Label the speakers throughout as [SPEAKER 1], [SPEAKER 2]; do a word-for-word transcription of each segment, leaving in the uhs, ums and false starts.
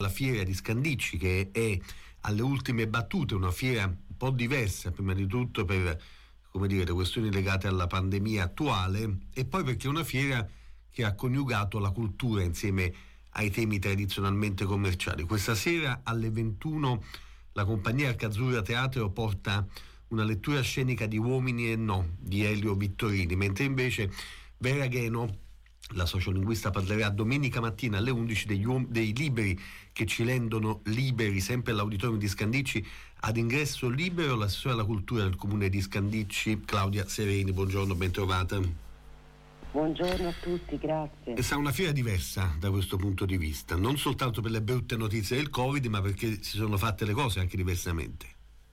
[SPEAKER 1] alla fiera di Scandicci, che è alle ultime battute, una fiera un po' diversa, prima di tutto per, come dire, le questioni legate alla pandemia attuale, e poi perché è una fiera che ha coniugato la cultura insieme ai temi tradizionalmente commerciali. Questa sera alle ventuno la compagnia Arcazzurra Teatro porta una lettura scenica di Uomini e No di Elio Vittorini, mentre invece Vera Gheno, la sociolinguista, parlerà domenica mattina alle undici degli uom- dei libri che ci rendono liberi, sempre all'auditorium di Scandicci, ad ingresso libero, l'assessore alla cultura del comune di Scandicci, Claudia Sereni. Buongiorno, ben trovata.
[SPEAKER 2] Buongiorno a tutti, grazie.
[SPEAKER 1] E sarà una fiera diversa da questo punto di vista, non soltanto per le brutte notizie del Covid, ma perché si sono fatte le cose anche diversamente.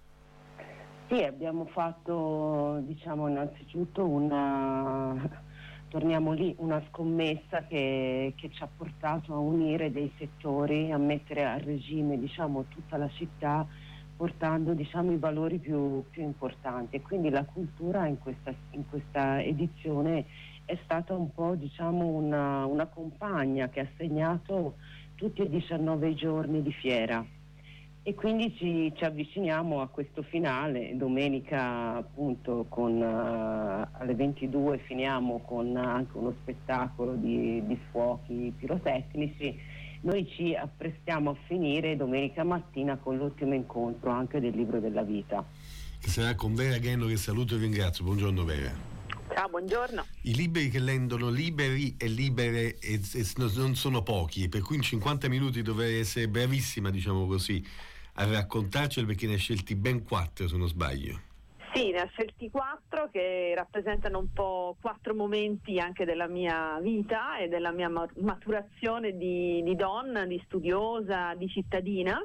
[SPEAKER 2] Sì, abbiamo fatto, diciamo, innanzitutto una, torniamo lì, una scommessa che, che ci ha portato a unire dei settori, a mettere a regime, diciamo, tutta la città, portando, diciamo, i valori più, più importanti. E quindi la cultura in questa, in questa edizione è stata un po', diciamo, una, una compagna che ha segnato tutti e diciannove i giorni di fiera. E quindi ci, ci avviciniamo a questo finale. Domenica appunto con, uh, alle ventidue finiamo con anche uno spettacolo di, di fuochi pirotecnici. Noi ci apprestiamo a finire domenica mattina con l'ultimo incontro anche del Libro della Vita,
[SPEAKER 1] che sarà con Vera Gheno, che saluto e ringrazio. Buongiorno Vera.
[SPEAKER 3] Ciao, buongiorno.
[SPEAKER 1] I libri che rendono liberi e libere e, e non sono pochi, per cui in cinquanta minuti dovrei essere bravissima, diciamo così, a raccontarceli, perché ne hai scelti ben quattro, se non sbaglio.
[SPEAKER 3] Sì, ne ho scelti quattro che rappresentano un po' quattro momenti anche della mia vita e della mia maturazione di, di donna, di studiosa, di cittadina.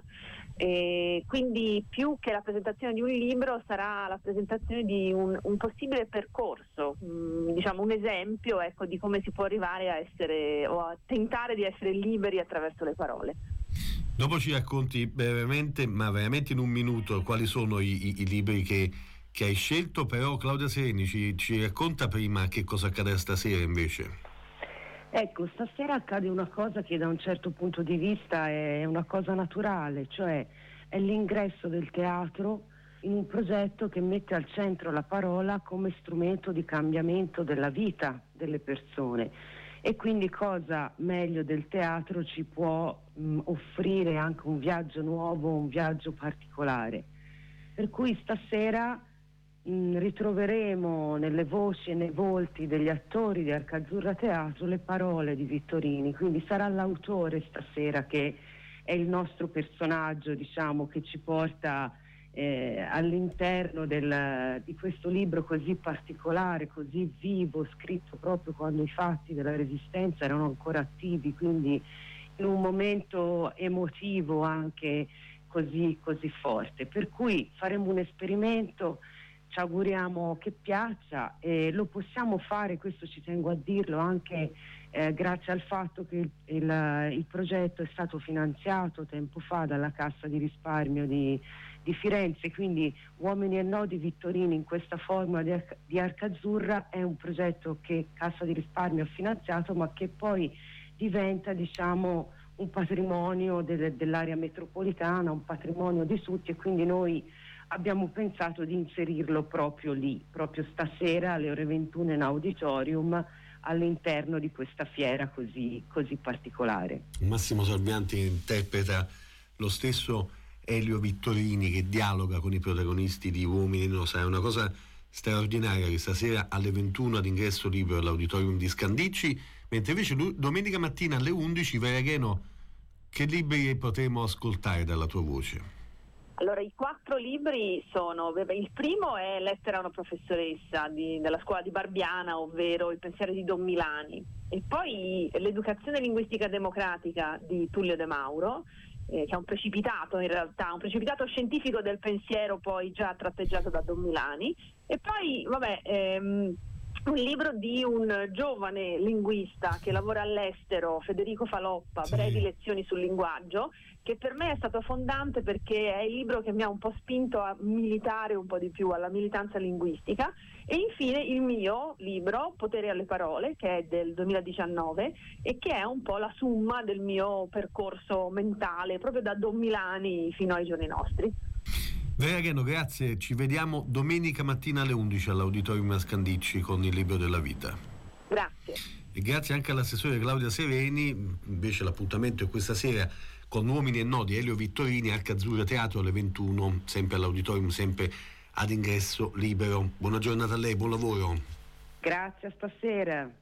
[SPEAKER 3] E quindi più che la presentazione di un libro sarà la presentazione di un, un possibile percorso, mh, diciamo un esempio, ecco, di come si può arrivare a essere o a tentare di essere liberi attraverso le parole.
[SPEAKER 1] Dopo ci racconti brevemente, ma veramente in un minuto, quali sono i, i, i libri che, che hai scelto, però Claudia Sereni ci, ci racconta prima che cosa accadrà stasera invece.
[SPEAKER 2] Ecco, stasera accade una cosa che da un certo punto di vista è una cosa naturale, cioè è l'ingresso del teatro in un progetto che mette al centro la parola come strumento di cambiamento della vita delle persone. E quindi cosa meglio del teatro ci può mh, offrire anche un viaggio nuovo, un viaggio particolare. Per cui stasera mh, ritroveremo nelle voci e nei volti degli attori di Arcazzurra Teatro le parole di Vittorini, quindi sarà l'autore stasera che è il nostro personaggio, diciamo, che ci porta Eh, all'interno del, di questo libro così particolare, così vivo, scritto proprio quando i fatti della Resistenza erano ancora attivi, quindi in un momento emotivo anche così, così forte. Per cui faremo un esperimento, ci auguriamo che piaccia, e lo possiamo fare, questo ci tengo a dirlo, anche eh, grazie al fatto che il, il, il progetto è stato finanziato tempo fa dalla Cassa di Risparmio di di Firenze, quindi Uomini e No di Vittorini in questa forma di, Ar- di Arcazzurra è un progetto che Cassa di Risparmio ha finanziato, ma che poi diventa, diciamo, un patrimonio de- dell'area metropolitana, un patrimonio di tutti, e quindi noi abbiamo pensato di inserirlo proprio lì, proprio stasera alle ore ventuno in auditorium, all'interno di questa fiera così, così particolare.
[SPEAKER 1] Massimo Salvianti interpreta lo stesso Elio Vittorini, che dialoga con i protagonisti di Uomini No. Sarà una cosa straordinaria che stasera alle ventuno ad ingresso libero all'auditorium di Scandicci, mentre invece lui, domenica mattina alle undici, Vera Gheno, che libri potremo ascoltare dalla tua voce?
[SPEAKER 3] Allora, i quattro libri sono, il primo è Lettera a una professoressa di, della scuola di Barbiana, ovvero Il pensiero di Don Milani, e poi L'educazione linguistica democratica di Tullio De Mauro, Eh, che è un precipitato, in realtà un precipitato scientifico del pensiero poi già tratteggiato da Don Milani. E poi vabbè ehm, un libro di un giovane linguista che lavora all'estero, Federico Faloppa,
[SPEAKER 1] sì.
[SPEAKER 3] Brevi lezioni sul linguaggio, che per me è stato fondante perché è il libro che mi ha un po' spinto a militare un po' di più, alla militanza linguistica. E infine il mio libro, Potere alle parole, che è del duemiladiciannove e che è un po' la summa del mio percorso mentale, proprio da Don Milani fino ai giorni nostri.
[SPEAKER 1] Vera Ageno, grazie, ci vediamo domenica mattina alle undici all'Auditorium Scandicci con il Libro della Vita.
[SPEAKER 3] Grazie.
[SPEAKER 1] E grazie anche all'assessore Claudia Sereni. Invece l'appuntamento è questa sera con Uomini e Nodi, Elio Vittorini, Arca Azzurra Teatro alle ventuno, sempre all'Auditorium, sempre ad ingresso libero. Buona giornata a lei, buon lavoro.
[SPEAKER 2] Grazie, a stasera.